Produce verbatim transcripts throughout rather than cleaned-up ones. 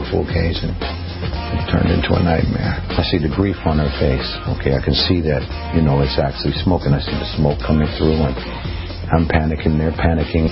beautiful occasion. It turned into a nightmare. I see the grief on her face. Okay, I can see that, you know, it's actually smoking. I see the smoke coming through, and I'm panicking. They're panicking.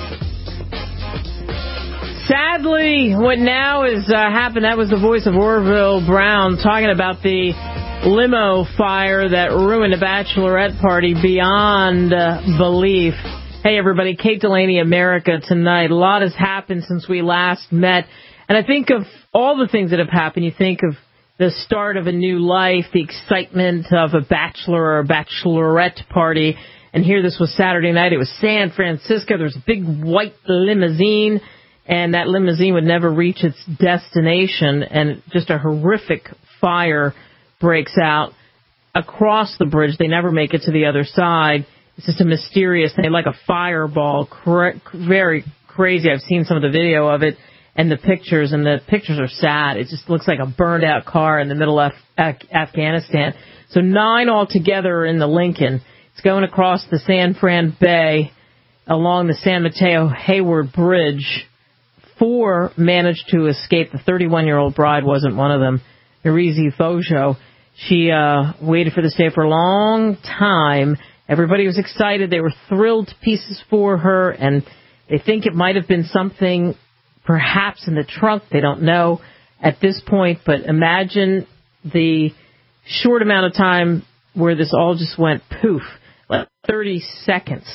Sadly, what now has uh, happened, that was the voice of Orville Brown talking about the limo fire that ruined a bachelorette party beyond uh, belief. Hey, everybody, Kate Delaney, America Tonight. A lot has happened since we last met. And I think of all the things that have happened. You think of the start of a new life, the excitement of a bachelor or a bachelorette party. And here this was Saturday night. It was San Francisco. There was a big white limousine, and that limousine would never reach its destination. And just a horrific fire breaks out across the bridge. They never make it to the other side. It's just a mysterious thing, like a fireball. Cra- very crazy. I've seen some of the video of it. And the pictures, and the pictures are sad. It just looks like a burned-out car in the middle of Af- Afghanistan. So nine altogether are in the Lincoln. It's going across the San Fran Bay along the San Mateo Hayward Bridge. Four managed to escape. The thirty-one-year-old bride wasn't one of them. Narizi Fojo. She uh, waited for this day for a long time. Everybody was excited. They were thrilled to pieces for her, and they think it might have been something perhaps in the trunk. They don't know at this point, but imagine the short amount of time where this all just went poof, like thirty seconds.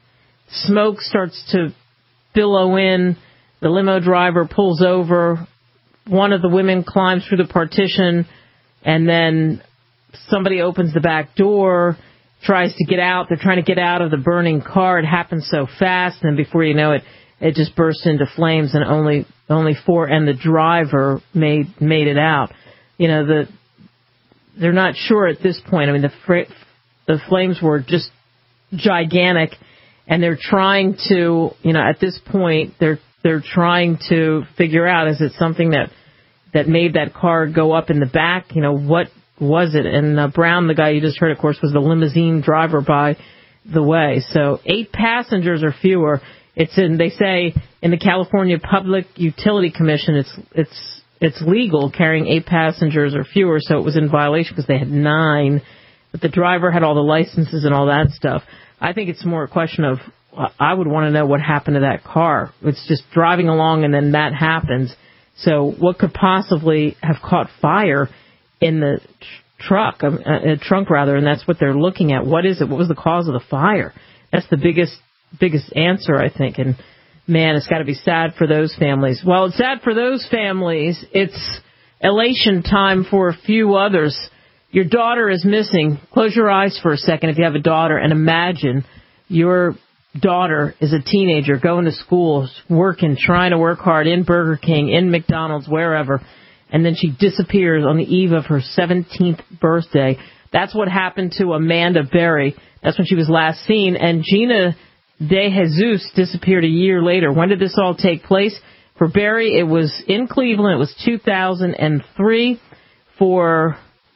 Smoke starts to billow in. The limo driver pulls over. One of the women climbs through the partition, and then somebody opens the back door, tries to get out. They're trying to get out of the burning car. It happens so fast, and before you know it, it just burst into flames, and only only four and the driver made made it out. You know, the they're not sure at this point. I mean, the fr- the flames were just gigantic, and they're trying to, you know, at this point they're they're trying to figure out, is it something that that made that car go up in the back? You know, what was it? And uh, Brown, the guy you just heard, of course, was the limousine driver, by the way. So eight passengers or fewer. It's in, they say, in the California Public Utility Commission, it's it's it's legal carrying eight passengers or fewer, so it was in violation because they had nine. But the driver had all the licenses and all that stuff. I think it's more a question of, I would want to know what happened to that car. It's just driving along and then that happens. So what could possibly have caught fire in the tr- truck, uh, uh, trunk rather, and that's what they're looking at. What is it? What was the cause of the fire? That's the biggest biggest answer, I think. And, man, it's got to be sad for those families. Well, it's sad for those families. It's elation time for a few others. Your daughter is missing. Close your eyes for a second if you have a daughter, and imagine your daughter is a teenager going to school, working, trying to work hard in Burger King, in McDonald's, wherever, and then she disappears on the eve of her seventeenth birthday. That's what happened to Amanda Berry. That's when she was last seen. And Gina De Jesus disappeared a year later. When did this all take place? For Berry, it was in Cleveland. It was two thousand three. For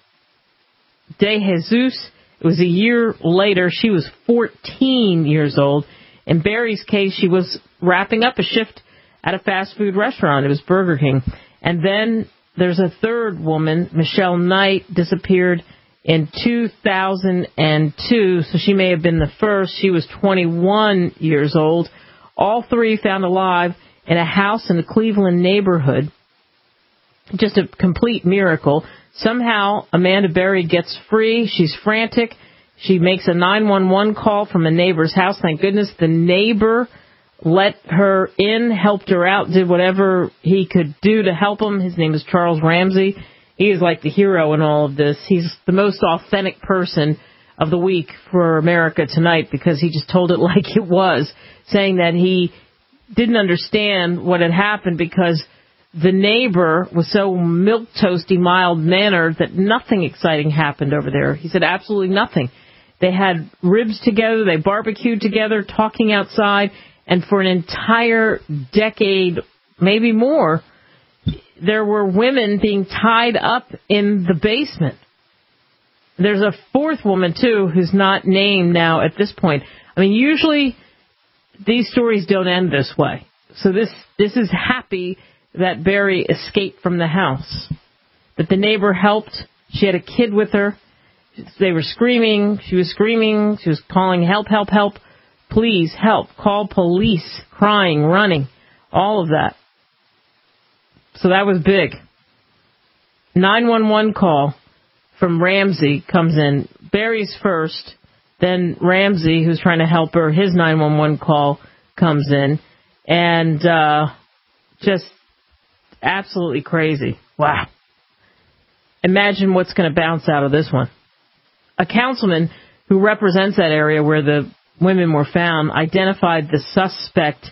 De Jesus, it was a year later. She was fourteen years old. In Berry's case, she was wrapping up a shift at a fast food restaurant. It was Burger King. And then there's a third woman, Michelle Knight, disappeared in two thousand two, so she may have been the first. She was twenty-one years old. All three found alive in a house in the Cleveland neighborhood. Just a complete miracle. Somehow, Amanda Berry gets free. She's frantic. She makes a nine one one call from a neighbor's house. Thank goodness the neighbor let her in, helped her out, did whatever he could do to help him. His name is Charles Ramsey. He is like the hero in all of this. He's the most authentic person of the week for America Tonight because he just told it like it was, saying that he didn't understand what had happened because the neighbor was so milquetoasty, mild-mannered that nothing exciting happened over there. He said absolutely nothing. They had ribs together, they barbecued together, talking outside, and for an entire decade, maybe more, there were women being tied up in the basement. There's a fourth woman, too, who's not named now at this point. I mean, usually these stories don't end this way. So this this is happy that Barry escaped from the house, that the neighbor helped. She had a kid with her. They were screaming. She was screaming. She was calling, help, help, help. Please help. Call police. Crying, running, all of that. So that was big. nine one one call from Ramsey comes in. Barry's first. Then Ramsey, who's trying to help her, his nine one one call comes in. And uh, just absolutely crazy. Wow. Imagine what's going to bounce out of this one. A councilman who represents that area where the women were found identified the suspect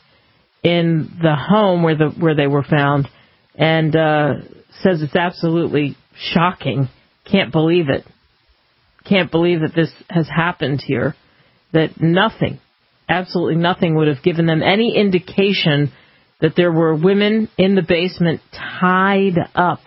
in the home where the where they were found and uh, says it's absolutely shocking. Can't believe it. Can't believe that this has happened here. That nothing, absolutely nothing would have given them any indication that there were women in the basement tied up.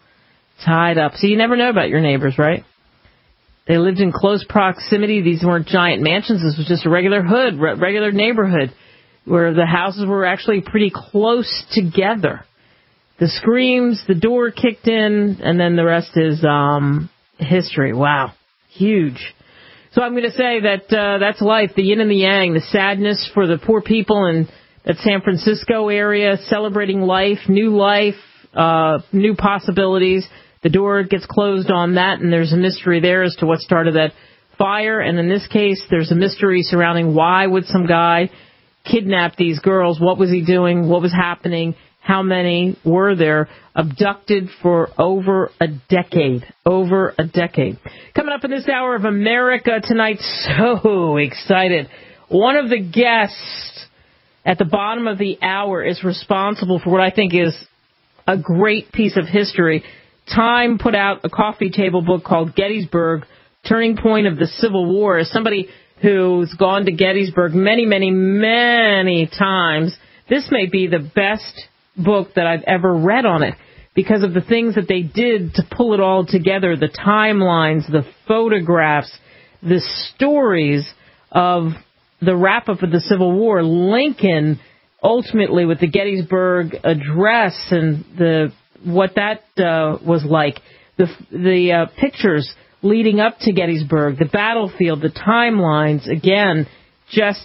Tied up. So you never know about your neighbors, right? They lived in close proximity. These weren't giant mansions. This was just a regular hood, regular neighborhood, where the houses were actually pretty close together. The screams, the door kicked in, and then the rest is um, history. Wow. Huge. So I'm going to say that uh, that's life, the yin and the yang, the sadness for the poor people in that San Francisco area, celebrating life, new life, uh, new possibilities. The door gets closed on that, and there's a mystery there as to what started that fire. And in this case, there's a mystery surrounding why would some guy kidnap these girls? What was he doing? What was happening? How many were there? Abducted for over a decade. Over a decade. Coming up in this hour of America tonight, so excited. One of the guests at the bottom of the hour is responsible for what I think is a great piece of history. Time put out a coffee table book called Gettysburg, Turning Point of the Civil War. As somebody who's gone to Gettysburg many, many, many times, this may be the best book that I've ever read on it because of the things that they did to pull it all together, the timelines, the photographs, the stories of the wrap-up of the Civil War, Lincoln ultimately with the Gettysburg Address and the what that uh, was like, the the uh, pictures leading up to Gettysburg, the battlefield, the timelines, again, just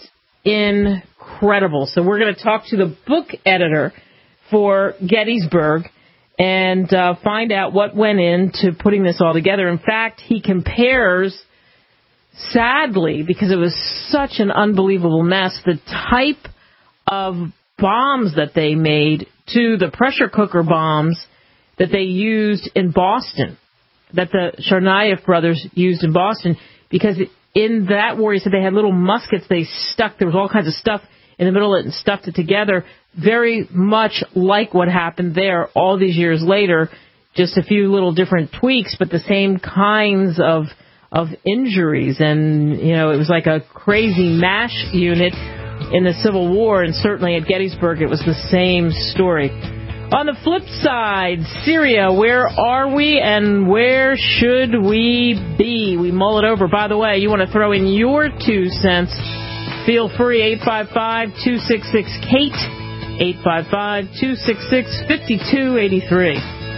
incredible. So we're going to talk to the book editor for Gettysburg and uh, find out what went into putting this all together. In fact, he compares, sadly, because it was such an unbelievable mess, the type of bombs that they made to the pressure cooker bombs that they used in Boston, that the Tsarnaev brothers used in Boston, because in that war, he said they had little muskets they stuck. There was all kinds of stuff in the middle of it and stuffed it together, very much like what happened there all these years later, just a few little different tweaks, but the same kinds of of injuries. And, you know, it was like a crazy MASH unit in the Civil War, and certainly at Gettysburg it was the same story. On the flip side, Syria, where are we and where should we be? We mull it over. By the way, you want to throw in your two cents, feel free, eight five five, two six six, Kate, eight five five, two six six, five two eight three.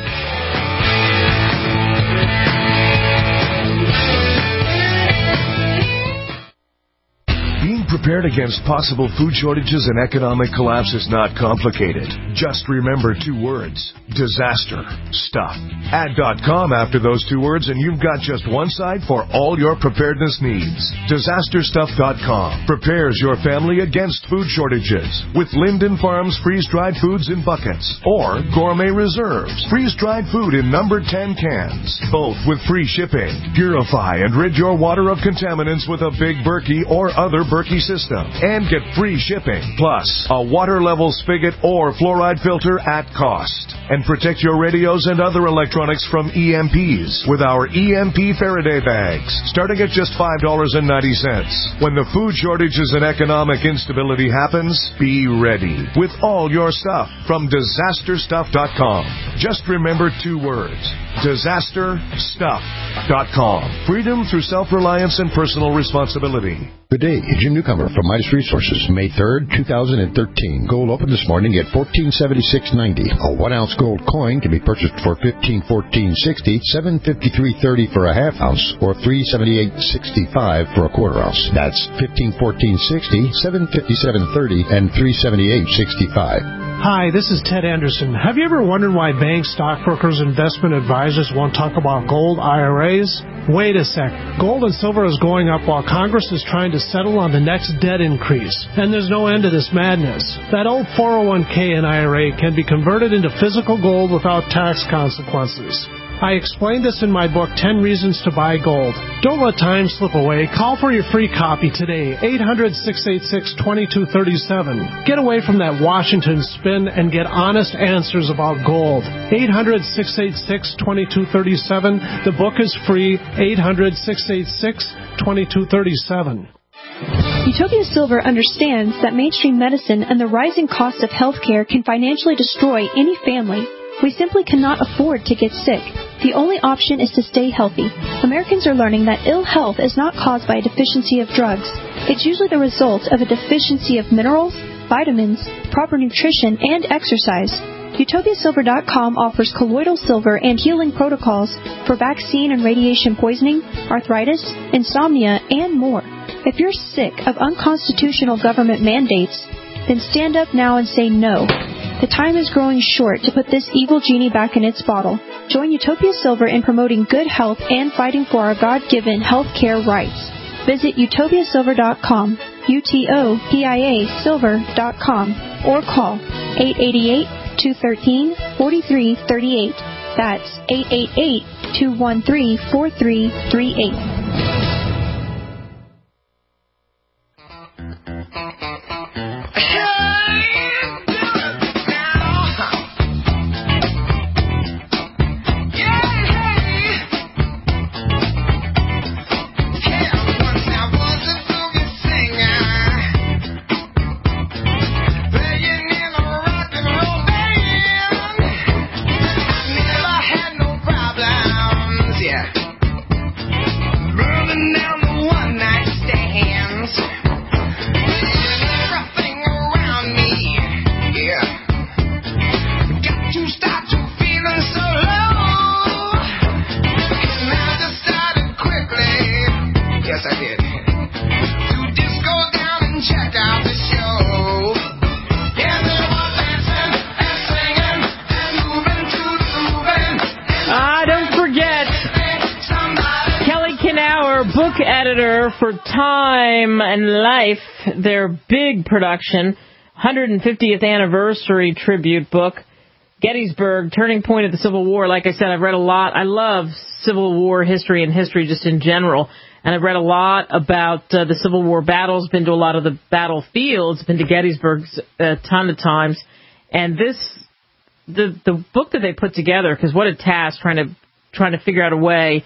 Prepared against possible food shortages and economic collapse is not complicated. Just remember two words: disaster stuff. Add .com after those two words and you've got just one site for all your preparedness needs. disaster stuff dot com prepares your family against food shortages with Linden Farms freeze-dried foods in buckets or Gourmet Reserves freeze-dried food in number ten cans, both with free shipping. Purify and rid your water of contaminants with a Big Berkey or other Berkey system and get free shipping, plus a water level spigot or fluoride filter at cost. And protect your radios and other electronics from E M Ps with our E M P Faraday bags, starting at just five dollars and ninety cents. When the food shortages and economic instability happens, be ready with all your stuff from disaster stuff dot com. Just remember two words: disaster stuff dot com. Freedom through self-reliance and personal responsibility. Good day, Jim Newcomer from Midas Resources, May third, two thousand thirteen. Gold opened this morning at fourteen seventy-six ninety. A one-ounce gold coin can be purchased for fifteen fourteen sixty, seven fifty-three thirty for a half ounce, or three seventy-eight sixty-five for a quarter ounce. That's fifteen fourteen sixty, seven fifty-seven thirty, and three seventy-eight sixty-five. Hi, this is Ted Anderson. Have you ever wondered why banks, stockbrokers, investment advisors won't talk about gold I R As? Wait a sec. Gold and silver is going up while Congress is trying to settle on the next debt increase. And there's no end to this madness. That old four oh one k and I R A can be converted into physical gold without tax consequences. I explained this in my book, ten reasons to Buy Gold. Don't let time slip away. Call for your free copy today, eight hundred, six eight six, two two three seven. Get away from that Washington spin and get honest answers about gold. eight hundred, six eight six, two two three seven. The book is free, eight hundred, six eight six, two two three seven. Utopia Silver understands that mainstream medicine and the rising cost of healthcare can financially destroy any family. We simply cannot afford to get sick. The only option is to stay healthy. Americans are learning that ill health is not caused by a deficiency of drugs. It's usually the result of a deficiency of minerals, vitamins, proper nutrition, and exercise. Utopia Silver dot com offers colloidal silver and healing protocols for vaccine and radiation poisoning, arthritis, insomnia, and more. If you're sick of unconstitutional government mandates, then stand up now and say no. The time is growing short to put this evil genie back in its bottle. Join Utopia Silver in promoting good health and fighting for our God-given health care rights. Visit Utopia Silver dot com, U T O P I A Silver dot com, or call eight eight eight, two one three, four three three eight. That's eight eight eight, two one three, four three three eight. For Time and Life, their big production, one hundred fiftieth anniversary tribute book, Gettysburg, Turning Point of the Civil War. Like I said, I've read a lot. I love Civil War history and history just in general. And I've read a lot about uh, the Civil War battles, been to a lot of the battlefields, been to Gettysburg a ton of times. And this, the the book that they put together, because what a task trying to trying to figure out a way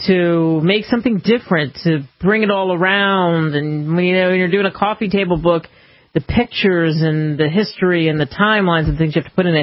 to make something different, to bring it all around. And, you know, when you're doing a coffee table book, the pictures and the history and the timelines and things you have to put in it.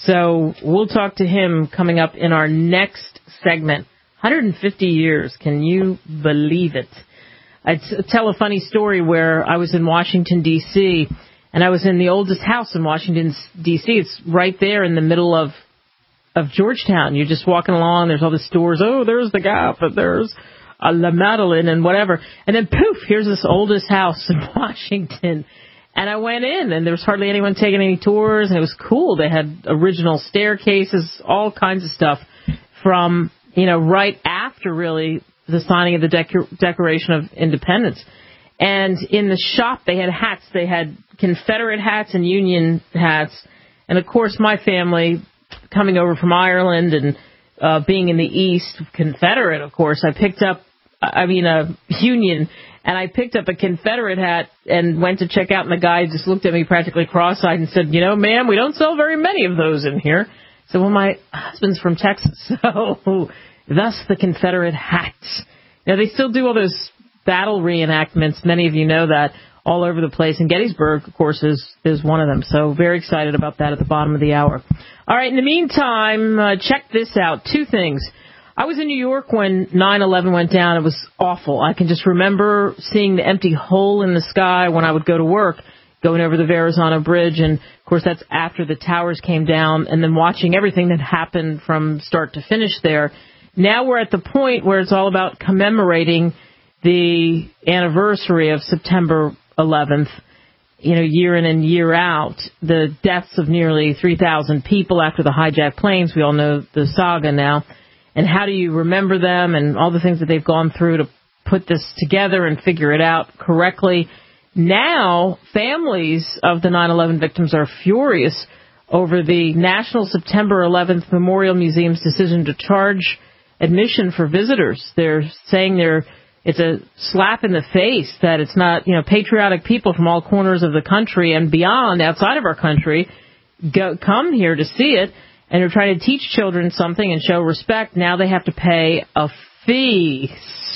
So we'll talk to him coming up in our next segment. one hundred fifty years. Can you believe it? I'd tell a funny story where I was in Washington, D C, and I was in the oldest house in Washington, D C. It's right there in the middle of of Georgetown. You're just walking along, there's all the stores. Oh, there's the Gap, and there's uh, La Madeleine and whatever. And then poof, here's this oldest house in Washington. And I went in, and there was hardly anyone taking any tours, and it was cool. They had original staircases, all kinds of stuff from, you know, right after, really, the signing of the Dec- Declaration of Independence. And in the shop, they had hats. They had Confederate hats and Union hats. And, of course, my family, coming over from Ireland and uh, being in the East, Confederate, of course, I picked up, I mean, a Union, and I picked up a Confederate hat and went to check out, and the guy just looked at me practically cross-eyed and said, you know, ma'am, we don't sell very many of those in here. So, well, my husband's from Texas, so thus the Confederate hat. Now, they still do all those battle reenactments. Many of you know that, all over the place. And Gettysburg, of course, is, is one of them. So very excited about that at the bottom of the hour. All right, in the meantime, uh, check this out. Two things. I was in New York when nine eleven went down. It was awful. I can just remember seeing the empty hole in the sky when I would go to work, going over the Verrazano Bridge. And, of course, that's after the towers came down, and then watching everything that happened from start to finish there. Now we're at the point where it's all about commemorating the anniversary of September eleventh, you know, year in and year out, the deaths of nearly three thousand people after the hijacked planes. We all know the saga now. And how do you remember them and all the things that they've gone through to put this together and figure it out correctly. Now, families of the nine eleven victims are furious over the National September eleventh Memorial Museum's decision to charge admission for visitors. They're saying they're it's a slap in the face that it's not, you know, patriotic people from all corners of the country and beyond, outside of our country, go, come here to see it, and they're trying to teach children something and show respect. Now they have to pay a fee.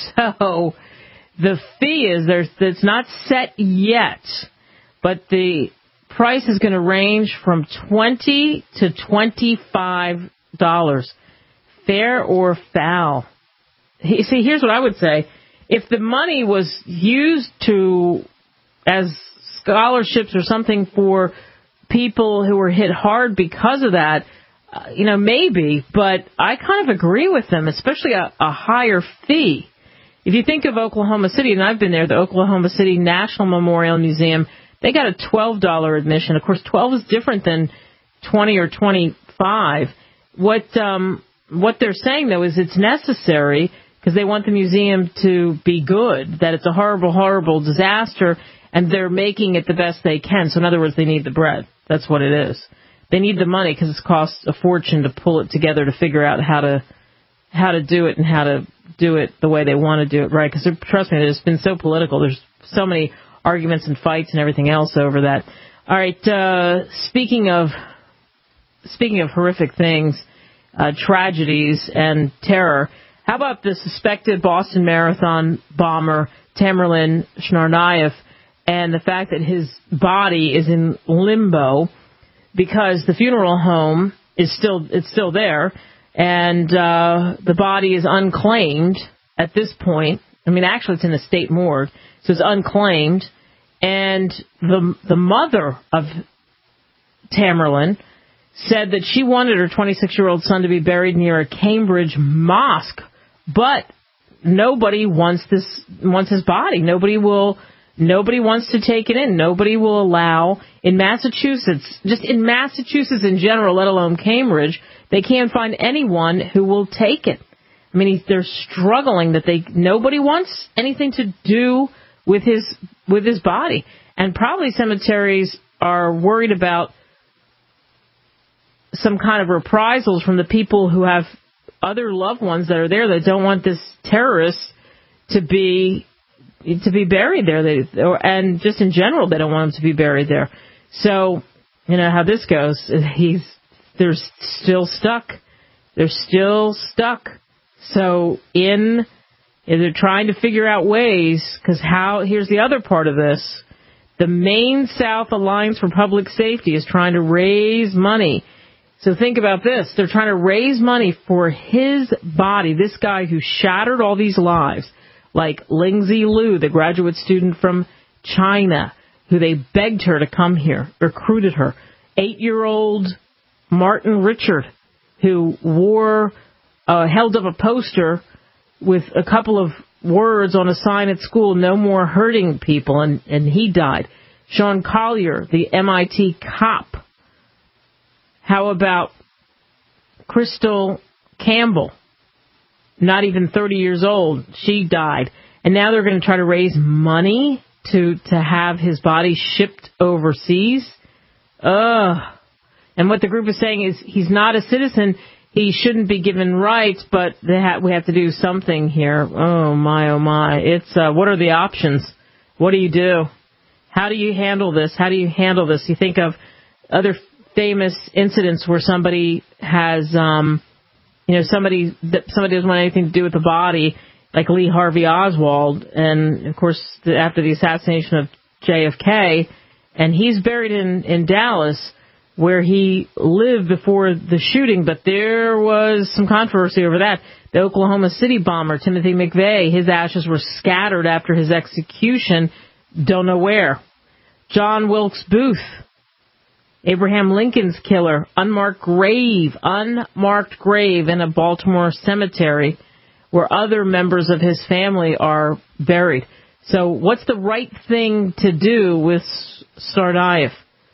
So the fee is, there's, it's not set yet, but the price is going to range from twenty to twenty-five dollars. Fair or foul? See, here's what I would say. If the money was used to, as scholarships or something for people who were hit hard because of that, uh, you know, maybe, but I kind of agree with them, especially a, a higher fee. If you think of Oklahoma City, and I've been there, the Oklahoma City National Memorial Museum, they got a twelve dollars admission. Of course, twelve is different than twenty or twenty-five. What um, what they're saying, though, is it's necessary because they want the museum to be good, that it's a horrible, horrible disaster, and they're making it the best they can. So, in other words, they need the bread. That's what it is. They need the money because it costs a fortune to pull it together to figure out how to how to do it and how to do it the way they want to do it, right? Because, trust me, it's been so political. There's so many arguments and fights and everything else over that. All right, uh, speaking of speaking of horrific things, uh, tragedies and terror, how about the suspected Boston Marathon bomber, Tamerlan Tsarnaev, and the fact that his body is in limbo because the funeral home is still it's still there, and uh, the body is unclaimed at this point. I mean, actually, it's in the state morgue, so it's unclaimed. And the the mother of Tamerlan said that she wanted her twenty-six-year-old son to be buried near a Cambridge mosque, but nobody wants this wants his body. Nobody will. Nobody wants to take it in. Nobody will allow in Massachusetts, just in Massachusetts in general, let alone Cambridge, they can't find anyone who will take it. I mean, they're struggling that they nobody wants anything to do with his with his body, and probably cemeteries are worried about some kind of reprisals from the people who have other loved ones that are there that don't want this terrorist to be to be buried there. They, or, and just in general, they don't want him to be buried there. So, you know how this goes. He's they're still stuck. They're still stuck. So in they're trying to figure out ways, because how here's the other part of this. The Maine South Alliance for Public Safety is trying to raise money. So think about this. They're trying to raise money for his body, this guy who shattered all these lives, like Lingzi Liu, the graduate student from China, who they begged her to come here, recruited her. Eight-year-old Martin Richard, who wore, uh, held up a poster with a couple of words on a sign at school, no more hurting people, and, and he died. Sean Collier, the M I T cop. How about Crystal Campbell, not even thirty years old? She died. And now they're going to try to raise money to, to have his body shipped overseas. Ugh. And what the group is saying is he's not a citizen. He shouldn't be given rights, but they ha- we have to do something here. Oh, my, oh, my. It's uh, what are the options? What do you do? How do you handle this? How do you handle this? You think of other famous incidents where somebody has, um, you know, somebody somebody doesn't want anything to do with the body, like Lee Harvey Oswald, and, of course, after the assassination of J F K, and he's buried in, in Dallas. where he lived before the shooting, but there was some controversy over that. The Oklahoma City bomber, Timothy McVeigh, his ashes were scattered after his execution. Don't know where. John Wilkes Booth, Abraham Lincoln's killer, unmarked grave, unmarked grave in a Baltimore cemetery where other members of his family are buried. So what's the right thing to do with Tsarnaev?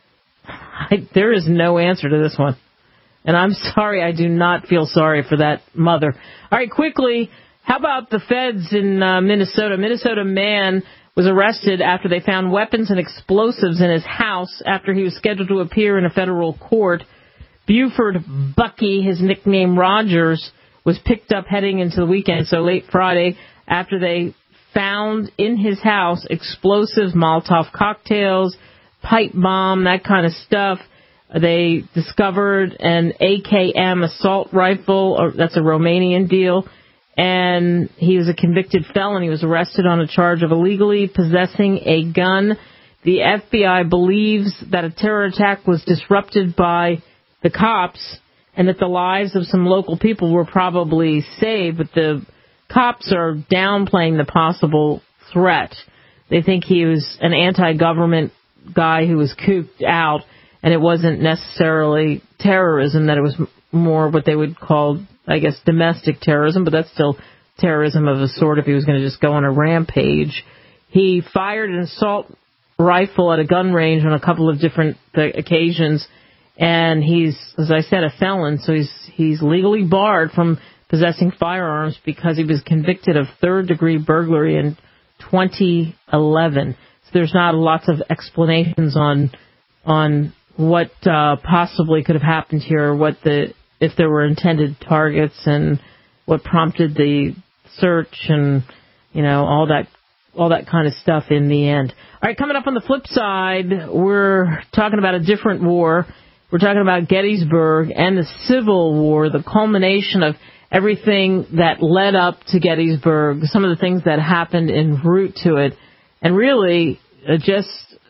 I, there is no answer to this one. And I'm sorry, I do not feel sorry for that mother. All right, quickly, how about the feds in uh, Minnesota? Minnesota man was arrested after they found weapons and explosives in his house after he was scheduled to appear in a federal court. Buford Bucky, his nickname Rogers, was picked up heading into the weekend, so late Friday, after they found in his house explosives, Molotov cocktails, pipe bomb, that kind of stuff. They discovered an A K M assault rifle, or that's a Romanian deal, and he was a convicted felon. He was arrested on a charge of illegally possessing a gun. The F B I believes that a terror attack was disrupted by the cops and that the lives of some local people were probably saved, but the cops are downplaying the possible threat. They think he was an anti-government guy who was cooped out, and it wasn't necessarily terrorism, that it was more what they would call, I guess, domestic terrorism, but that's still terrorism of a sort if he was going to just go on a rampage. He fired an assault rifle at a gun range on a couple of different occasions, and he's, as I said, a felon, so he's he's legally barred from possessing firearms because he was convicted of third-degree burglary in twenty eleven. So there's not lots of explanations on on what uh, possibly could have happened here, what the if there were intended targets, and what prompted the search, and you know all that all that kind of stuff in the end. All right, coming up on the flip side, we're talking about a different war. We're talking about Gettysburg and the Civil War, the culmination of everything that led up to Gettysburg, some of the things that happened en route to it, and really uh, just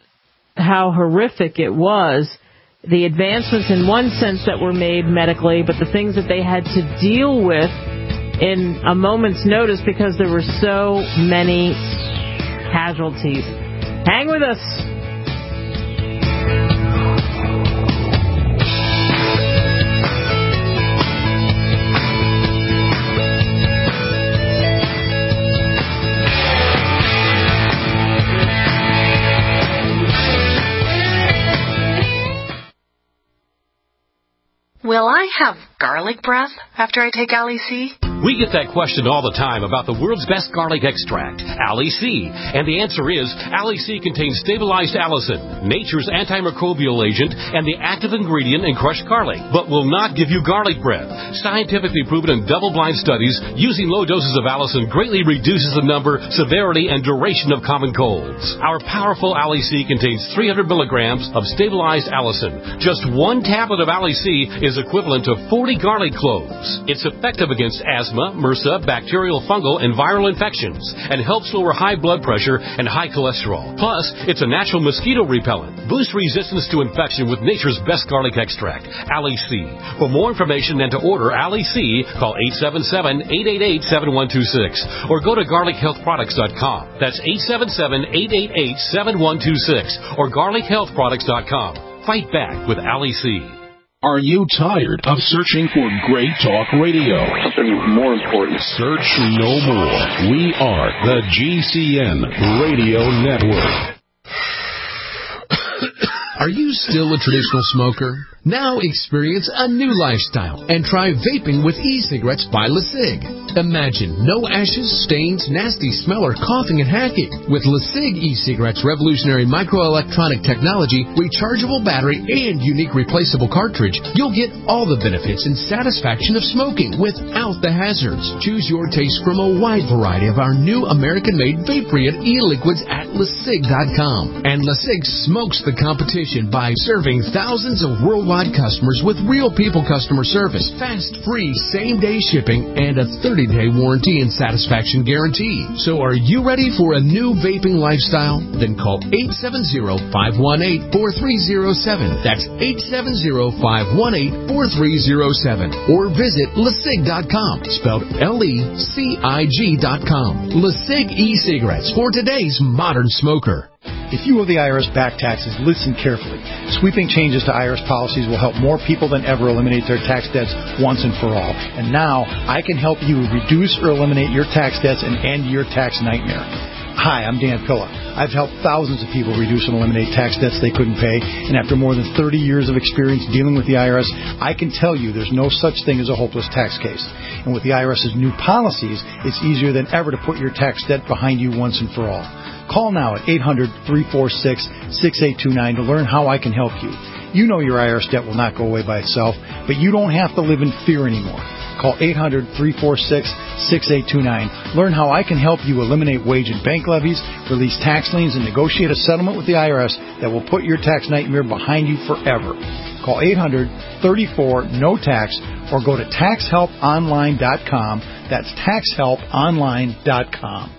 how horrific it was. The advancements in one sense that were made medically, but the things that they had to deal with in a moment's notice because there were so many casualties. Hang with us. Will I have garlic breath after I take Ali C? We get that question all the time about the world's best garlic extract, Ali C. And the answer is, Ali C contains stabilized allicin, nature's antimicrobial agent, and the active ingredient in crushed garlic, but will not give you garlic breath. Scientifically proven in double-blind studies, using low doses of allicin greatly reduces the number, severity, and duration of common colds. Our powerful Ali C contains three hundred milligrams of stabilized allicin. Just one tablet of Ali C is equivalent to forty garlic cloves. It's effective against asthma, MRSA, bacterial, fungal, and viral infections, and helps lower high blood pressure and high cholesterol. Plus, it's a natural mosquito repellent. Boost resistance to infection with nature's best garlic extract, Ali C. For more information and to order Ali C, call eight seven seven, eight eight eight, seven one two six or go to garlic health products dot com. That's eight seven seven, eight eight eight, seven one two six or garlic health products dot com. Fight back with Ali C. Are you tired of searching for great talk radio? Something more important. Search no more. We are the G C N Radio Network. Are you still a traditional smoker? Now experience a new lifestyle and try vaping with e-cigarettes by LeSig. Imagine no ashes, stains, nasty smell, or coughing and hacking. With LeSig e-cigarettes' revolutionary microelectronic technology, rechargeable battery, and unique replaceable cartridge, you'll get all the benefits and satisfaction of smoking without the hazards. Choose your taste from a wide variety of our new American-made vape-free e-liquids at LeSig dot com. And LeSig smokes the competition. reputation by serving thousands of worldwide customers with real people customer service, fast, free, same-day shipping, and a thirty-day warranty and satisfaction guarantee. So are you ready for a new vaping lifestyle? Then call eight seven zero, five one eight, four three zero seven. That's eight seven zero, five one eight, four three zero seven. Or visit lecig dot com, spelled L E C I G dot com. LeCig e-cigarettes for today's modern smoker. If you owe the I R S back taxes, listen carefully. Sweeping changes to I R S policies will help more people than ever eliminate their tax debts once and for all. And now, I can help you reduce or eliminate your tax debts and end your tax nightmare. Hi, I'm Dan Pilla. I've helped thousands of people reduce and eliminate tax debts they couldn't pay, and after more than thirty years of experience dealing with the I R S, I can tell you there's no such thing as a hopeless tax case. And with the IRS's new policies, it's easier than ever to put your tax debt behind you once and for all. Call now at eight hundred, three four six, six eight two nine to learn how I can help you. You know your I R S debt will not go away by itself, but you don't have to live in fear anymore. Call eight hundred, three four six, six eight two nine. Learn how I can help you eliminate wage and bank levies, release tax liens, and negotiate a settlement with the I R S that will put your tax nightmare behind you forever. Call eight hundred, thirty-four, N O T A X or go to tax help online dot com. That's tax help online dot com.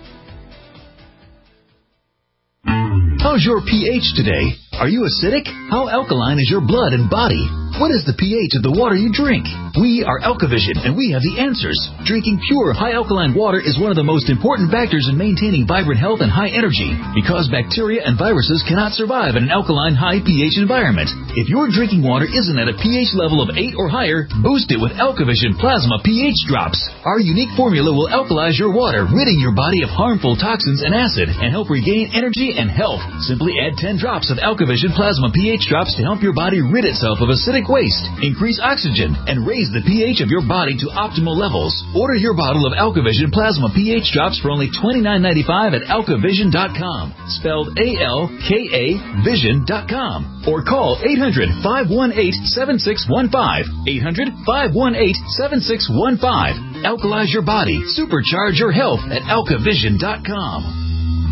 How's your pH today? Are you acidic? How alkaline is your blood and body? What is the pH of the water you drink? We are Alkavision, and we have the answers. Drinking pure, high alkaline water is one of the most important factors in maintaining vibrant health and high energy, because bacteria and viruses cannot survive in an alkaline, high pH environment. If your drinking water isn't at a pH level of eight or higher, boost it with Alkavision Plasma pH Drops. Our unique formula will alkalize your water, ridding your body of harmful toxins and acid, and help regain energy and health. Simply add ten drops of Alkavision Plasma pH Drops to help your body rid itself of acidic waste, increase oxygen, and raise the pH of your body to optimal levels. Order your bottle of Alkavision Plasma pH Drops for only twenty-nine ninety-five at alkavision dot com, spelled A L K A vision dot com, or call eight hundred, five one eight, seven six one five, eight hundred, five one eight, seven six one five. Alkalize your body, supercharge your health at alkavision dot com.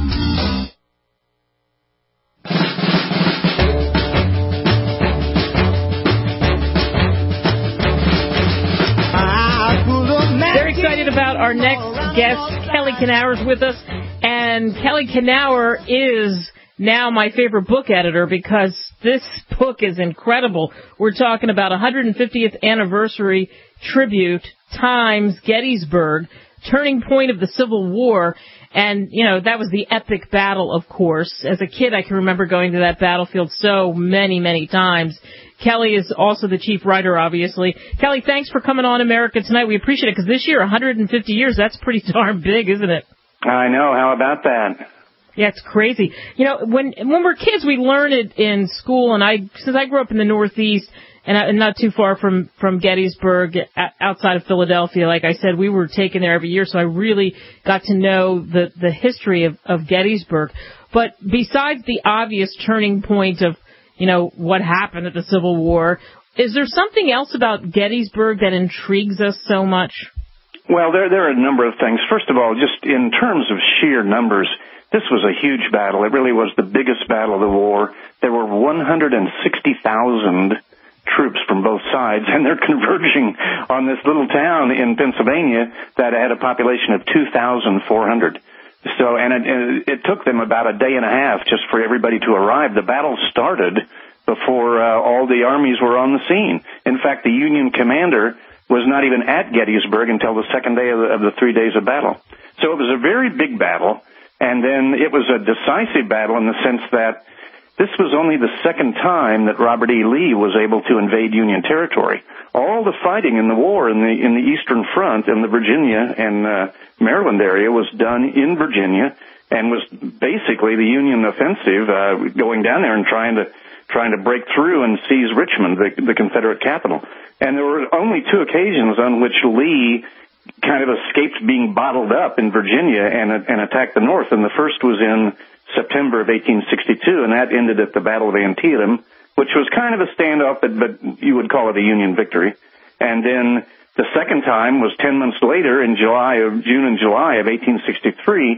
About our next guest, Kelly Knauer, is with us, and Kelly Knauer is now my favorite book editor because this book is incredible. We're talking about one hundred fiftieth anniversary tribute, Times, Gettysburg, turning point of the Civil War, and, you know, that was the epic battle, of course. As a kid, I can remember going to that battlefield so many, many times. Kelly is also the chief writer, obviously. Kelly, thanks for coming on America Tonight. We appreciate it, because this year, one hundred fifty years, that's pretty darn big, isn't it? I know. How about that? Yeah, it's crazy. You know, when when we're kids, we learn it in school, and I, since I grew up in the Northeast, and, I, and not too far from, from Gettysburg, outside of Philadelphia, like I said, we were taken there every year, so I really got to know the, the history of, of Gettysburg. But besides the obvious turning point of, you know, what happened at the Civil War, is there something else about Gettysburg that intrigues us so much? Well, there there are a number of things. First of all, just in terms of sheer numbers, this was a huge battle. It really was the biggest battle of the war. There were one hundred sixty thousand troops from both sides, and they're converging on this little town in Pennsylvania that had a population of two thousand four hundred. So, and it, it took them about a day and a half just for everybody to arrive. The battle started before uh, all the armies were on the scene. In fact, the Union commander was not even at Gettysburg until the second day of the, of the three days of battle. So it was a very big battle, and then it was a decisive battle in the sense that this was only the second time that Robert E. Lee was able to invade Union territory. All the fighting in the war in the in the Eastern Front in the Virginia and uh, Maryland area was done in Virginia, and was basically the Union offensive, uh, going down there and trying to trying to break through and seize Richmond, the, the Confederate capital. And there were only two occasions on which Lee kind of escaped being bottled up in Virginia and and attacked the North. And the first was in September of eighteen sixty-two, and that ended at the Battle of Antietam, which was kind of a standoff, but, but you would call it a Union victory. And then the second time was ten months later in July of June and July of eighteen sixty-three.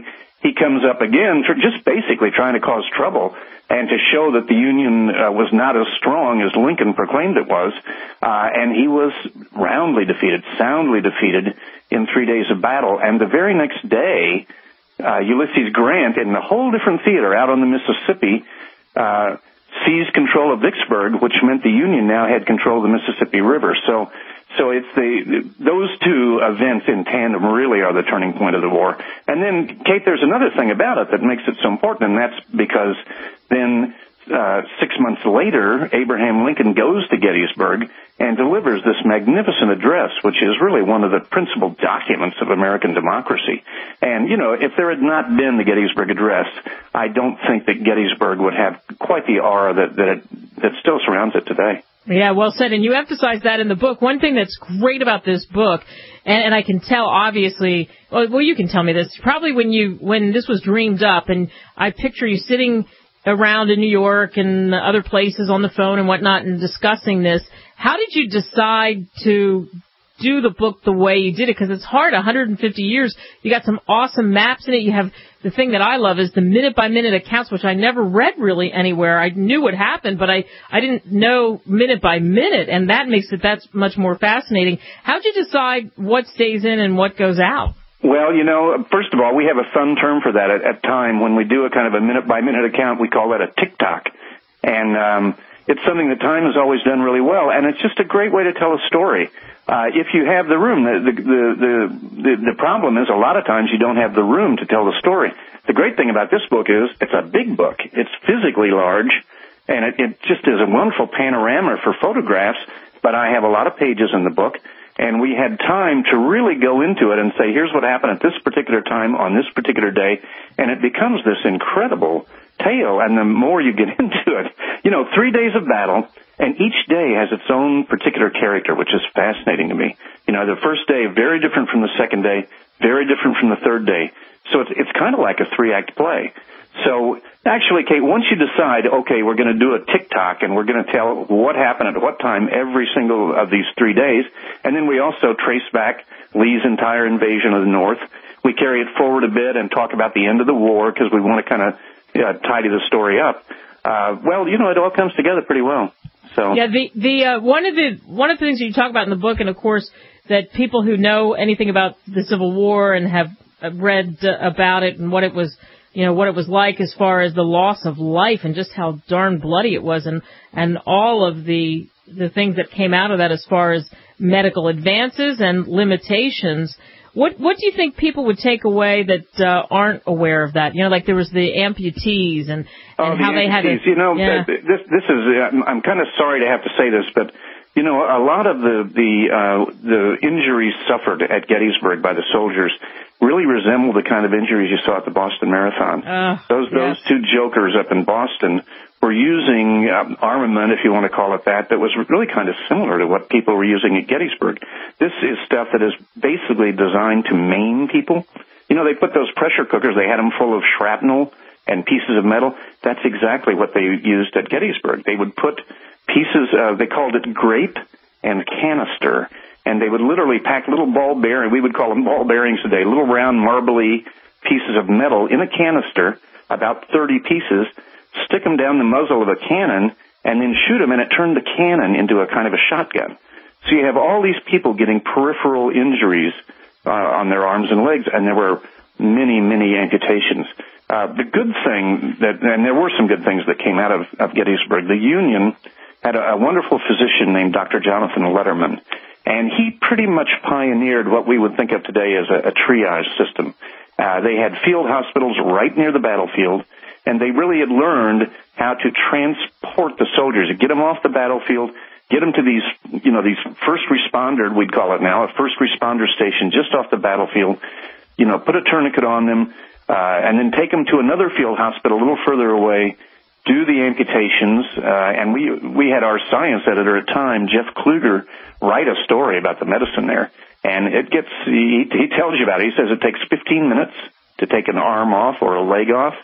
he comes up again for just basically trying to cause trouble and to show that the Union uh, was not as strong as Lincoln proclaimed it was. Uh, and he was roundly defeated, soundly defeated in three days of battle. And the very next day, uh, Ulysses Grant, in a whole different theater out on the Mississippi, uh, seized control of Vicksburg, which meant the Union now had control of the Mississippi River. So, so it's the, those two events in tandem really are the turning point of the war. And then, Kate, there's another thing about it that makes it so important, and that's because then, uh, six months later, Abraham Lincoln goes to Gettysburg and delivers this magnificent address, which is really one of the principal documents of American democracy. And, you know, if there had not been the Gettysburg Address, I don't think that Gettysburg would have quite the aura that, that, it, that still surrounds it today. Yeah, well said. And you emphasize that in the book. One thing that's great about this book, and, and I can tell, obviously, well, well, you can tell me this, probably when you, when this was dreamed up, and I picture you sitting around in New York and other places on the phone and whatnot and discussing this. How did you decide to do the book the way you did it? Because it's hard, one hundred fifty years. You got some awesome maps in it. You have the thing that I love is the minute-by-minute accounts, which I never read really anywhere. I knew what happened, but I, I didn't know minute-by-minute, and that makes it that much more fascinating. How did you decide what stays in and what goes out? Well, you know, first of all, we have a fun term for that at, at time. When we do a kind of a minute-by-minute account, we call that a tick-tock. And um, it's something that Time has always done really well, and it's just a great way to tell a story. Uh, if you have the room, the, the, the, the, the problem is a lot of times you don't have the room to tell the story. The great thing about this book is it's a big book. It's physically large, and it, it just is a wonderful panorama for photographs, but I have a lot of pages in the book. And we had time to really go into it and say, here's what happened at this particular time on this particular day. And it becomes this incredible tale. And the more you get into it, you know, three days of battle, and each day has its own particular character, which is fascinating to me. You know, the first day, very different from the second day, very different from the third day. So it's, it's kind of like a three-act play. So actually, Kate, once you decide, okay, we're going to do a tick-tock and we're going to tell what happened at what time every single of these three days, and then we also trace back Lee's entire invasion of the North. We carry it forward a bit and talk about the end of the war because we want to kind of uh, tidy the story up. Uh, well, you know, it all comes together pretty well. So yeah, the the uh, one of the one of the things that you talk about in the book, and of course that people who know anything about the Civil War and have read uh, about it and what it was. You know, what it was like as far as the loss of life and just how darn bloody it was, and, and all of the, the things that came out of that as far as medical advances and limitations. What, what do you think people would take away that, uh, aren't aware of that? You know, like there was the amputees and, and oh, the how they had to, you know, yeah. this, this is, I'm, I'm kind of sorry to have to say this, but, you know, a lot of the, the, uh, the injuries suffered at Gettysburg by the soldiers really resemble the kind of injuries you saw at the Boston Marathon. Uh, those yes. those two jokers up in Boston were using um, armament, if you want to call it that, that was really kind of similar to what people were using at Gettysburg. This is stuff that is basically designed to maim people. You know, they put those pressure cookers, they had them full of shrapnel and pieces of metal. That's exactly what they used at Gettysburg. They would put pieces, uh, they called it grape and canister, and they would literally pack little ball bearings, we would call them ball bearings today, little round marbly pieces of metal in a canister, about thirty pieces, stick them down the muzzle of a cannon, and then shoot them, and it turned the cannon into a kind of a shotgun. So you have all these people getting peripheral injuries uh, on their arms and legs, and there were many, many amputations. Uh, the good thing, that, and there were some good things that came out of, of Gettysburg, the Union had a, a wonderful physician named Doctor Jonathan Letterman, and he pretty much pioneered what we would think of today as a, a triage system. Uh, they had field hospitals right near the battlefield, and they really had learned how to transport the soldiers, get them off the battlefield, get them to these, you know, these first responder, we'd call it now, a first responder station just off the battlefield, you know, put a tourniquet on them, uh, and then take them to another field hospital a little further away, do the amputations, uh, and we we had our science editor at the time, Jeff Kluger, write a story about the medicine there. And it gets, he, he tells you about it. He says it takes fifteen minutes to take an arm off or a leg off.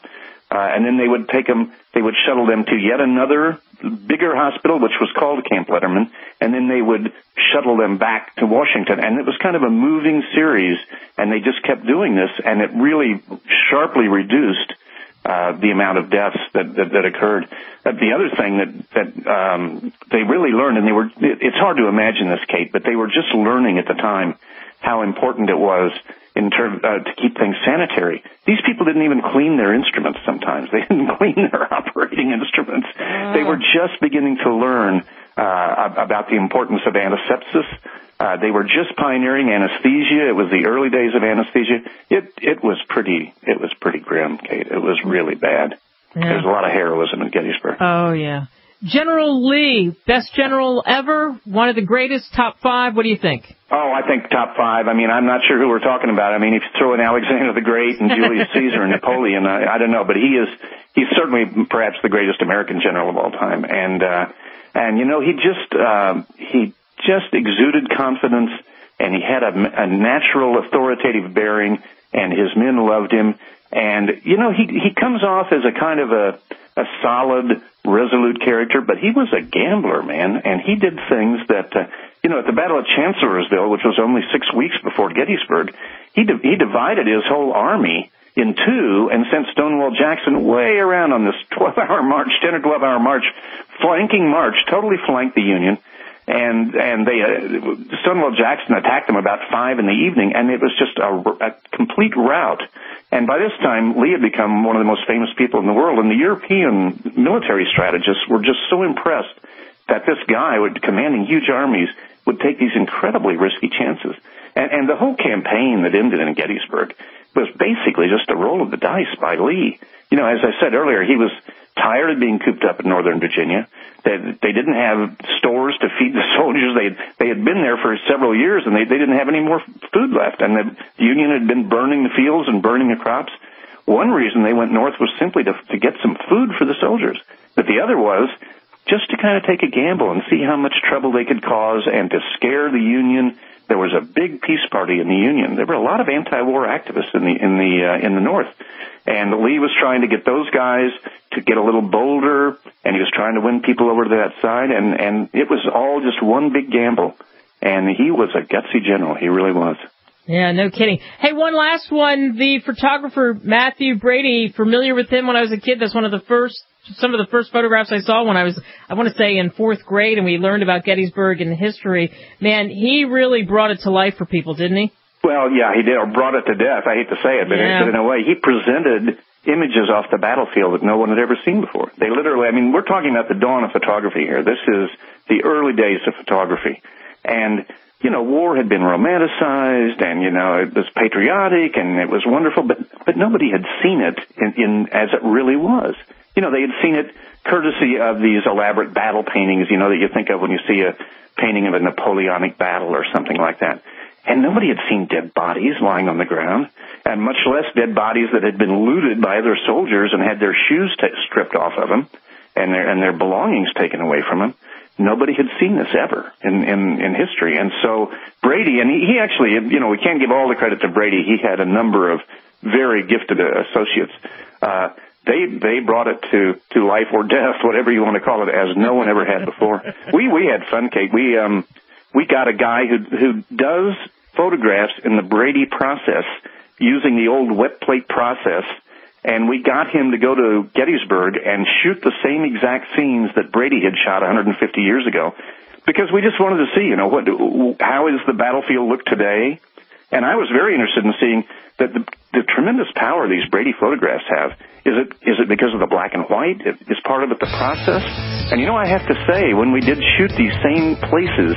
Uh, and then they would take them, they would shuttle them to yet another bigger hospital, which was called Camp Letterman, and then they would shuttle them back to Washington. And it was kind of a moving series, and they just kept doing this, and it really sharply reduced uh, the amount of deaths that, that, that occurred. But the other thing that, that um, they really learned, and they were, it, it's hard to imagine this, Kate, but they were just learning at the time how important it was in terms uh, to keep things sanitary. These people didn't even clean their instruments sometimes. They didn't clean their operating instruments. Oh. They were just beginning to learn uh, about the importance of antisepsis. Uh, they were just pioneering anesthesia. It was the early days of anesthesia. It it was pretty it was pretty grim, Kate. It was really bad. Yeah. There's a lot of heroism in Gettysburg. Oh, yeah. General Lee, best general ever, one of the greatest, top five. What do you think? Oh, I think top five. I mean, I'm not sure who we're talking about. I mean, if you throw in Alexander the Great and Julius Caesar and Napoleon, I, I don't know, but he is, he's certainly perhaps the greatest American general of all time. And, uh, and, you know, he just, uh, he just exuded confidence, and he had a, a natural authoritative bearing, and his men loved him. And, you know, he, he comes off as a kind of a, a solid, resolute character, but he was a gambler, man, and he did things that, uh, you know, at the Battle of Chancellorsville, which was only six weeks before Gettysburg, he di- he divided his whole army in two and sent Stonewall Jackson way around on this twelve-hour march, ten or twelve-hour march, flanking march, totally flanked the Union. And and they uh, Stonewall Jackson attacked them about five in the evening, and it was just a, a complete rout. And by this time, Lee had become one of the most famous people in the world, and the European military strategists were just so impressed that this guy, with commanding huge armies, would take these incredibly risky chances. And, and the whole campaign that ended in Gettysburg was basically just a roll of the dice by Lee. You know, as I said earlier, he was tired of being cooped up in Northern Virginia. They, they didn't have stores to feed the soldiers. They they had been there for several years, and they, they didn't have any more food left. And the, the Union had been burning the fields and burning the crops. One reason they went north was simply to, to get some food for the soldiers. But the other was just to kind of take a gamble and see how much trouble they could cause and to scare the Union. There was a big peace party in the Union. There were a lot of anti-war activists in the in the uh, in the North, and Lee was trying to get those guys to get a little bolder, and he was trying to win people over to that side, and and it was all just one big gamble. And he was a gutsy general. He really was. Yeah, no kidding. Hey, one last one. The photographer Matthew Brady, familiar with him when I was a kid? That's one of the first. Some of the first photographs I saw when I was, I want to say, in fourth grade, and we learned about Gettysburg and history. Man, he really brought it to life for people, didn't he? Well, yeah, he did, or brought it to death. I hate to say it, but, yeah. in, but in a way, he presented images off the battlefield that no one had ever seen before. They literally, I mean, we're talking about the dawn of photography here. This is the early days of photography. And, you know, war had been romanticized, and, you know, it was patriotic, and it was wonderful, but, but nobody had seen it in, in as it really was. You know, they had seen it courtesy of these elaborate battle paintings, you know, that you think of when you see a painting of a Napoleonic battle or something like that. And nobody had seen dead bodies lying on the ground, and much less dead bodies that had been looted by other soldiers and had their shoes t- stripped off of them and their and their belongings taken away from them. Nobody had seen this ever in, in, in history. And so Brady, and he, he actually, you know, we can't give all the credit to Brady. He had a number of very gifted associates. Uh, They they brought it to, to life or death, whatever you want to call it, as no one ever had before. We we had fun, Kate. We um we got a guy who who does photographs in the Brady process using the old wet plate process, and we got him to go to Gettysburg and shoot the same exact scenes that Brady had shot one hundred fifty years ago, because we just wanted to see, you know, what how is the battlefield look today. And I was very interested in seeing that the, the tremendous power these Brady photographs have. Is it is it because of the black and white? Is part of it the process? And, you know, I have to say, when we did shoot these same places,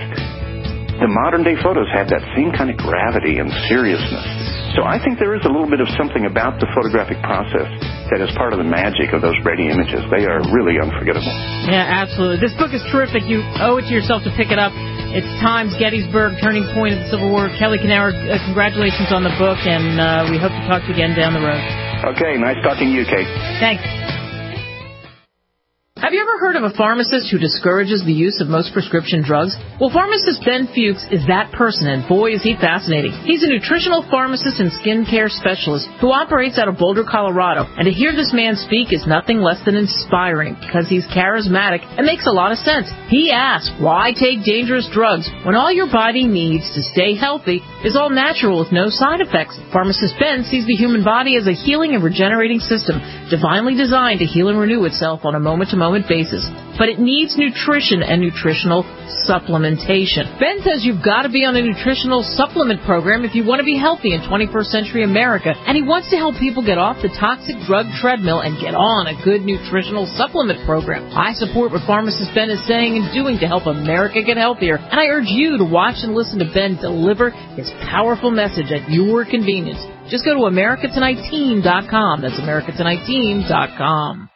the modern-day photos have that same kind of gravity and seriousness. So I think there is a little bit of something about the photographic process that is part of the magic of those Brady images. They are really unforgettable. Yeah, absolutely. This book is terrific. You owe it to yourself to pick it up. It's Times, Gettysburg, Turning Point of the Civil War. Kelly Knauer, uh, congratulations on the book, and uh, we hope to talk to you again down the road. Okay, nice talking to you, Kate. Thanks. Have you ever heard of a pharmacist who discourages the use of most prescription drugs? Well, pharmacist Ben Fuchs is that person, and boy, is he fascinating. He's a nutritional pharmacist and skincare specialist who operates out of Boulder, Colorado. And to hear this man speak is nothing less than inspiring because he's charismatic and makes a lot of sense. He asks, why take dangerous drugs when all your body needs to stay healthy is all natural with no side effects? Pharmacist Ben sees the human body as a healing and regenerating system, divinely designed to heal and renew itself on a moment-to-moment basis, but it needs nutrition and nutritional supplementation. Ben says you've got to be on a nutritional supplement program if you want to be healthy in twenty-first century America, and he wants to help people get off the toxic drug treadmill and get on a good nutritional supplement program. I support what pharmacist Ben is saying and doing to help America get healthier, and I urge you to watch and listen to Ben deliver his powerful message at your convenience. Just go to America Tonight Team dot com. That's America Tonight Team dot com.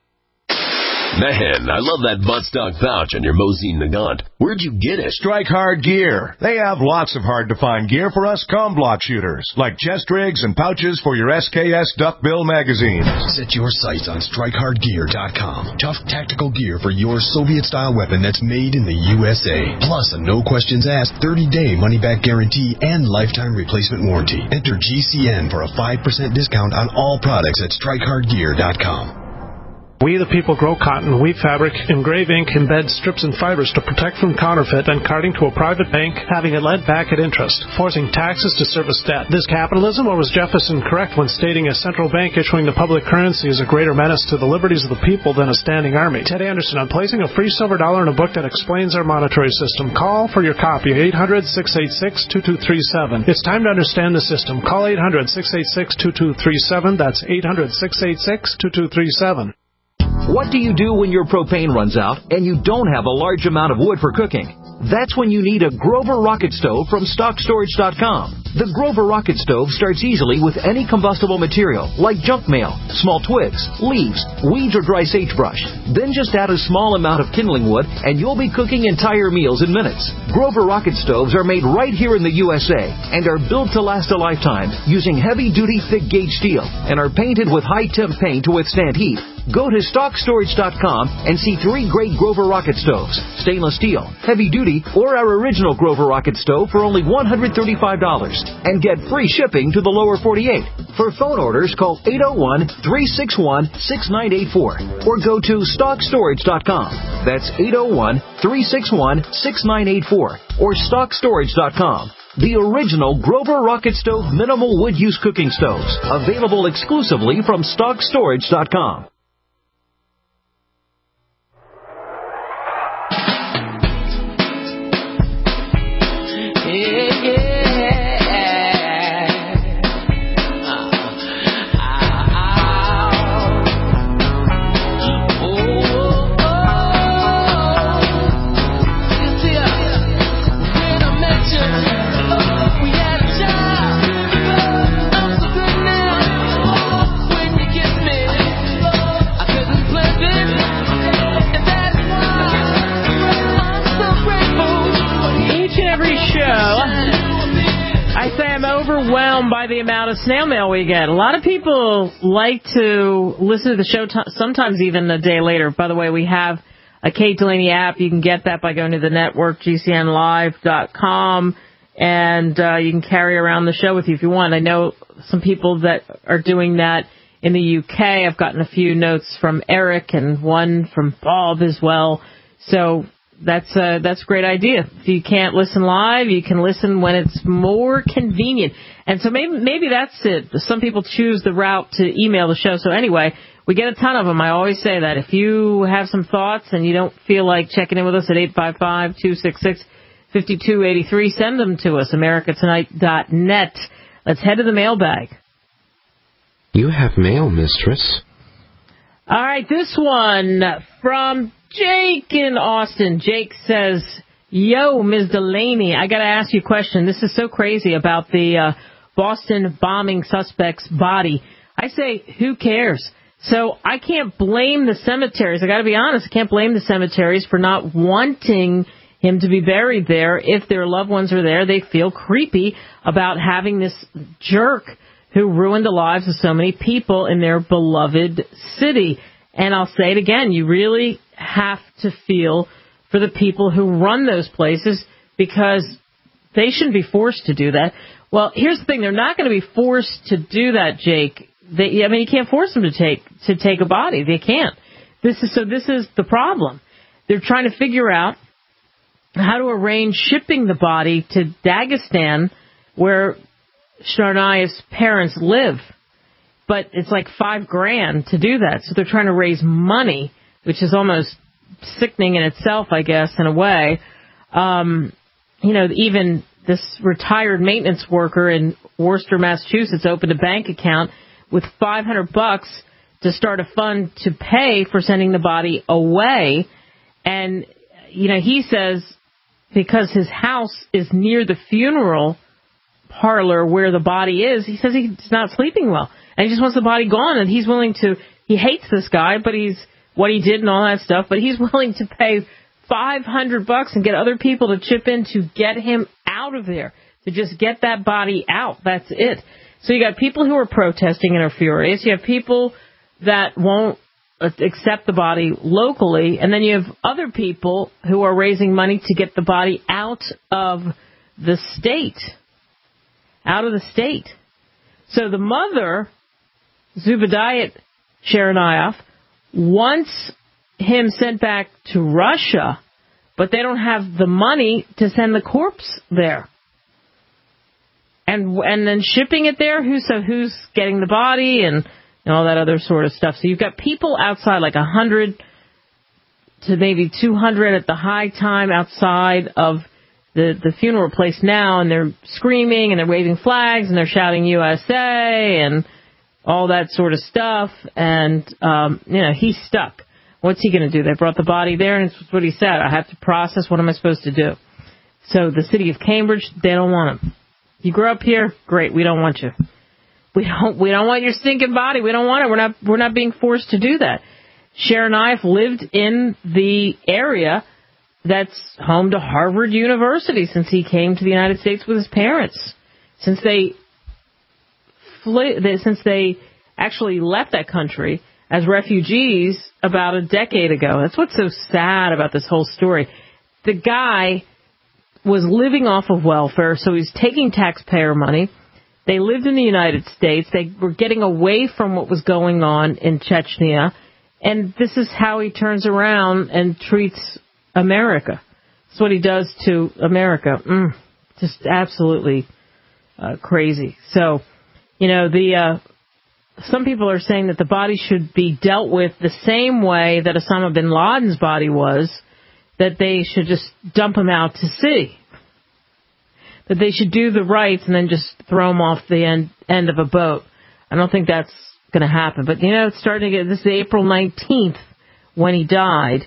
Man, I love that buttstock pouch on your Mosin Nagant. Where'd you get it? Strike Hard Gear. They have lots of hard-to-find gear for us comblock shooters, like chest rigs and pouches for your S K S Duckbill magazines. Set your sights on strike hard gear dot com. Tough tactical gear for your Soviet-style weapon that's made in the U S A. Plus a no-questions-asked thirty-day money-back guarantee and lifetime replacement warranty. Enter G C N for a five percent discount on all products at strike hard gear dot com. We the people grow cotton, weave fabric, engrave ink, embed strips and fibers to protect from counterfeit and carting to a private bank, having it lent back at interest, forcing taxes to service debt. This capitalism, or was Jefferson correct when stating a central bank issuing the public currency is a greater menace to the liberties of the people than a standing army? Ted Anderson, I'm placing a free silver dollar in a book that explains our monetary system. Call for your copy, eight hundred, six eight six, two two three seven. It's time to understand the system. Call eight hundred, six eight six, two two three seven. That's eight hundred, six eight six, two two three seven. What do you do when your propane runs out and you don't have a large amount of wood for cooking? That's when you need a Grover Rocket Stove from stock storage dot com. The Grover Rocket Stove starts easily with any combustible material, like junk mail, small twigs, leaves, weeds, or dry sagebrush. Then just add a small amount of kindling wood, and you'll be cooking entire meals in minutes. Grover Rocket Stoves are made right here in the U S A and are built to last a lifetime using heavy-duty, thick-gauge steel and are painted with high-temp paint to withstand heat. Go to stock storage dot com and see three great Grover Rocket Stoves, stainless steel, heavy-duty, or our original Grover Rocket Stove for only one hundred thirty-five dollars and get free shipping to the lower forty-eight. For phone orders, call eight oh one, three six one, six nine eight four or go to stock storage dot com. That's eight oh one, three six one, six nine eight four or stock storage dot com. The original Grover Rocket Stove minimal wood use cooking stoves, available exclusively from stock storage dot com. Yeah, yeah. Oh, oh, oh, oh. You see, when I met you, we had a child. I'm so good now. When you kissed me, I couldn't blend it, and that's why I'm so grateful. Each and every show, I say I'm overwhelmed by the amount of snail mail we get. A lot of people like to listen to the show t- sometimes even a day later. By the way, we have a Kate Delaney app. You can get that by going to the network, G C N live dot com, and uh, you can carry around the show with you if you want. I know some people that are doing that in the U K. I've gotten a few notes from Eric and one from Bob as well. So That's a, that's a great idea. If you can't listen live, you can listen when it's more convenient. And so maybe maybe that's it. Some people choose the route to email the show. So anyway, we get a ton of them. I always say that. If you have some thoughts and you don't feel like checking in with us at eight five five, two six six, five two eight three, send them to us, america tonight dot net. Let's head to the mailbag. You have mail, mistress. All right, this one from Jake in Austin. Jake says, yo, Miz Delaney, I got to ask you a question. This is so crazy about the uh, Boston bombing suspect's body. I say, who cares? So I can't blame the cemeteries. I got to be honest. I can't blame the cemeteries for not wanting him to be buried there. If their loved ones are there, they feel creepy about having this jerk who ruined the lives of so many people in their beloved city. And I'll say it again, you really have to feel for the people who run those places, because they shouldn't be forced to do that. Well, here's the thing. They're not going to be forced to do that, Jake. They, I mean, you can't force them to take to take a body. They can't. This is so. This is the problem. They're trying to figure out how to arrange shipping the body to Dagestan, where Tsarnaev's parents live. But it's like five grand to do that. So they're trying to raise money, which is almost sickening in itself, I guess, in a way. Um, you know, even this retired maintenance worker in Worcester, Massachusetts, opened a bank account with five hundred bucks to start a fund to pay for sending the body away. And, you know, he says because his house is near the funeral parlor where the body is, he says he's not sleeping well. And he just wants the body gone, and he's willing to, he hates this guy, but he's, what he did and all that stuff, but he's willing to pay five hundred bucks and get other people to chip in to get him out of there, to just get that body out. That's it. So you got people who are protesting and are furious. You have people that won't accept the body locally, and then you have other people who are raising money to get the body out of the state. Out of the state. So the mother, Zubedayat Chernayev, wants him sent back to Russia, but they don't have the money to send the corpse there. And and then shipping it there, who's so who's getting the body and, and all that other sort of stuff. So you've got people outside, like one hundred to maybe two hundred at the high time outside of the, the funeral place now, and they're screaming and they're waving flags and they're shouting U S A and all that sort of stuff. And, um, you know, he's stuck. What's he going to do? They brought the body there, and it's what he said. I have to process. What am I supposed to do? So the city of Cambridge, they don't want him. You grew up here? Great. We don't want you. We don't, we don't want your stinking body. We don't want it. We're not, we're not being forced to do that. Chernayev lived in the area that's home to Harvard University since he came to the United States with his parents. Since they flew, since they actually left that country as refugees about a decade ago. That's what's so sad about this whole story. The guy was living off of welfare, so he's taking taxpayer money. They lived in the United States. They were getting away from what was going on in Chechnya. And this is how he turns around and treats America. That's what he does to America. Mm, just absolutely uh, crazy. So, you know, the uh, some people are saying that the body should be dealt with the same way that Osama bin Laden's body was, that they should just dump him out to sea. That they should do the rights and then just throw him off the end, end of a boat. I don't think that's going to happen. But, you know, it's starting to get, this is April nineteenth when he died.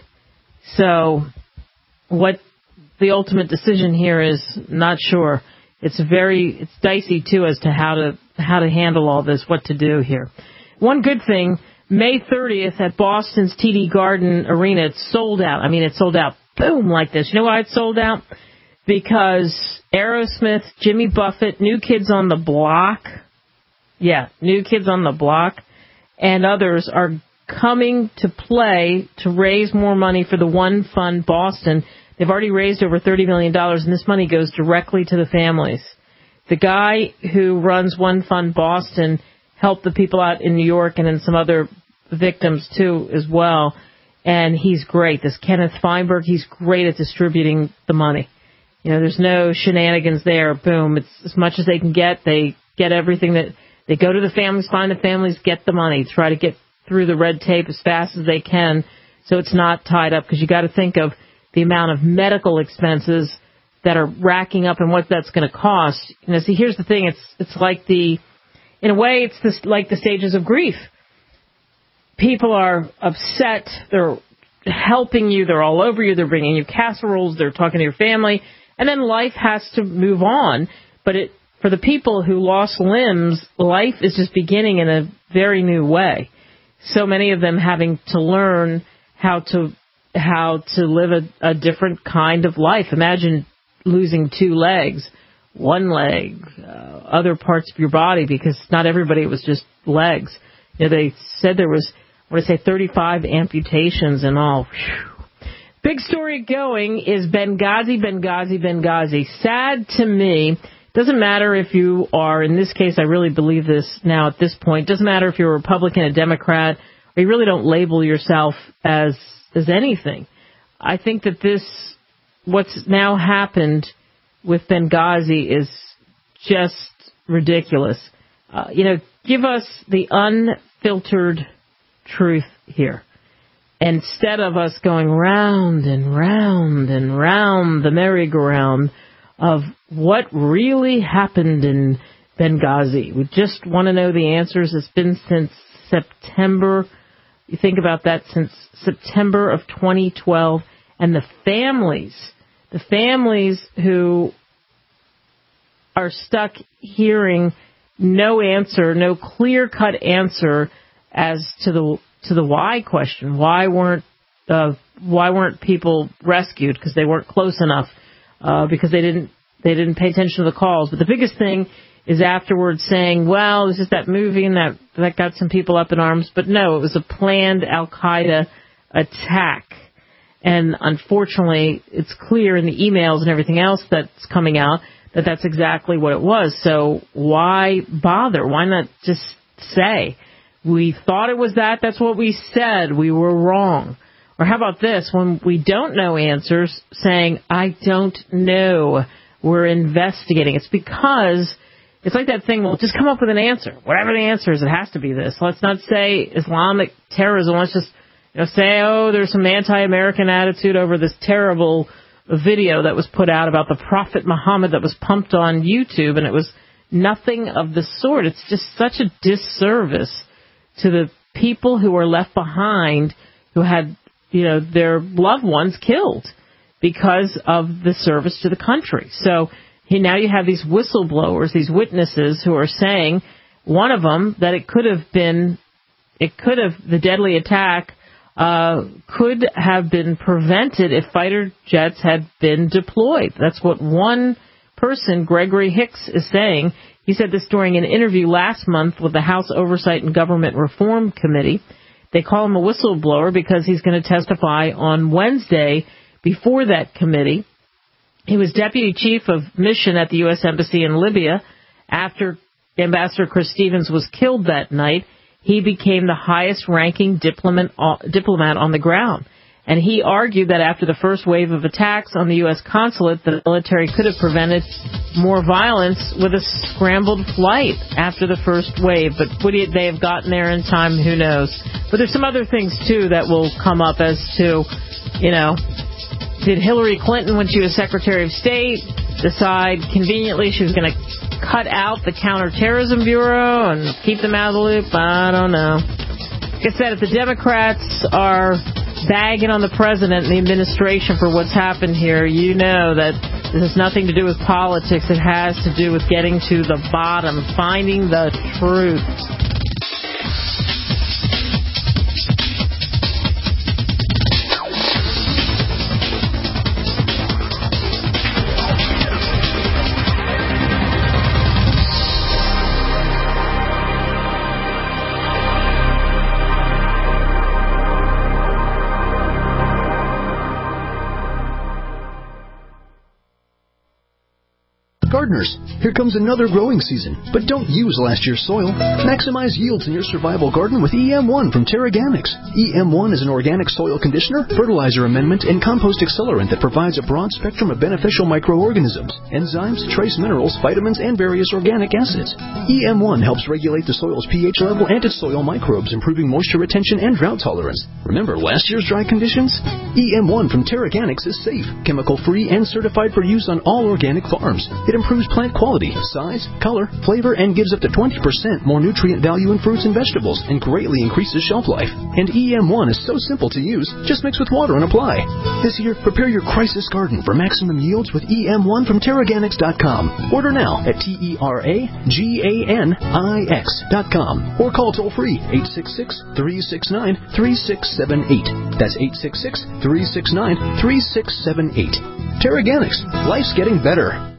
So what the ultimate decision here is, not sure. It's very, it's dicey, too, as to how to how to handle all this, what to do here. One good thing, May thirtieth at Boston's T D Garden Arena, it's sold out. I mean, it's sold out, boom, like this. You know why it's sold out? Because Aerosmith, Jimmy Buffett, New Kids on the Block, yeah, New Kids on the Block, and others are coming to play to raise more money for the One Fund Boston. They've already raised over thirty million dollars, and this money goes directly to the families. The guy who runs One Fund Boston helped the people out in New York and in some other victims, too, as well. And he's great. This Kenneth Feinberg, he's great at distributing the money. You know, there's no shenanigans there. Boom. It's as much as they can get. They get everything that they go to the families, find the families, get the money, try to get through the red tape as fast as they can so it's not tied up, because you got to think of the amount of medical expenses that are racking up and what that's going to cost. You know, see, here's the thing. It's it's like the, in a way, it's this, like the stages of grief. People are upset. They're helping you. They're all over you. They're bringing you casseroles. They're talking to your family. And then life has to move on. But it, for the people who lost limbs, life is just beginning in a very new way. So many of them having to learn how to how to live a, a different kind of life. Imagine losing two legs, one leg, uh, other parts of your body, because not everybody, it was just legs. You know, they said there was what did I say, thirty-five amputations in all. Whew. Big story going is Benghazi, Benghazi, Benghazi. Sad to me. Doesn't matter if you are, in this case, I really believe this now at this point, doesn't matter if you're a Republican, a Democrat, or you really don't label yourself as as anything. I think that this, what's now happened with Benghazi is just ridiculous. Uh, you know, give us the unfiltered truth here. Instead of us going round and round and round the merry-go-round of what really happened in Benghazi. We just want to know the answers. It's been since September. You think about that, since September of twenty twelve. And the families, the families who are stuck hearing no answer, no clear-cut answer as to the to the why question. Why weren't uh, why weren't people rescued? Because they weren't close enough. Uh, because they didn't they didn't pay attention to the calls. But the biggest thing is afterwards saying, well, it was just that movie and that, that got some people up in arms. But no, it was a planned al-Qaeda attack. And unfortunately, it's clear in the emails and everything else that's coming out that that's exactly what it was. So why bother? Why not just say, we thought it was that, that's what we said, we were wrong? Or how about this, when we don't know answers, saying, I don't know, we're investigating. It's because, it's like that thing, well, just come up with an answer. Whatever the answer is, it has to be this. Let's not say Islamic terrorism. Let's just you know, say, oh, there's some anti-American attitude over this terrible video that was put out about the Prophet Muhammad that was pumped on YouTube, and it was nothing of the sort. It's just such a disservice to the people who were left behind who had you know, their loved ones killed because of the service to the country. So now you have these whistleblowers, these witnesses who are saying, one of them, that it could have been, it could have, the deadly attack uh, could have been prevented if fighter jets had been deployed. That's what one person, Gregory Hicks, is saying. He said this during an interview last month with the House Oversight and Government Reform Committee. They call him a whistleblower because he's going to testify on Wednesday before that committee. He was deputy chief of mission at the U S Embassy in Libya. After Ambassador Chris Stevens was killed that night, he became the highest-ranking diplomat, diplomat on the ground. And he argued that after the first wave of attacks on the U S consulate, the military could have prevented more violence with a scrambled flight after the first wave. But would they have gotten there in time? Who knows? But there's some other things, too, that will come up as to, you know, did Hillary Clinton, when she was Secretary of State, decide conveniently she was going to cut out the Counterterrorism Bureau and keep them out of the loop? I don't know. Like I said, if the Democrats are bagging on the president and the administration for what's happened here, you know that this has nothing to do with politics. It has to do with getting to the bottom, finding the truth. Gardeners, here comes another growing season, but don't use last year's soil. Maximize yields in your survival garden with E M one from Terraganics. E M one is an organic soil conditioner, fertilizer amendment, and compost accelerant that provides a broad spectrum of beneficial microorganisms, enzymes, trace minerals, vitamins, and various organic acids. E M one helps regulate the soil's pH level and its soil microbes, improving moisture retention and drought tolerance. Remember last year's dry conditions? E M one from Terraganics is safe, chemical-free, and certified for use on all organic farms. It improves plant quality, size, color, flavor, and gives up to twenty percent more nutrient value in fruits and vegetables, and greatly increases shelf life. And E M one is so simple to use, just mix with water and apply. This year, prepare your crisis garden for maximum yields with E M one from Terraganics dot com. Order now at T E R A G A N I X dot com or call toll-free eight six six, three six nine, three six seven eight. That's eight six six, three six nine, three six seven eight. Terraganics. Life's getting better.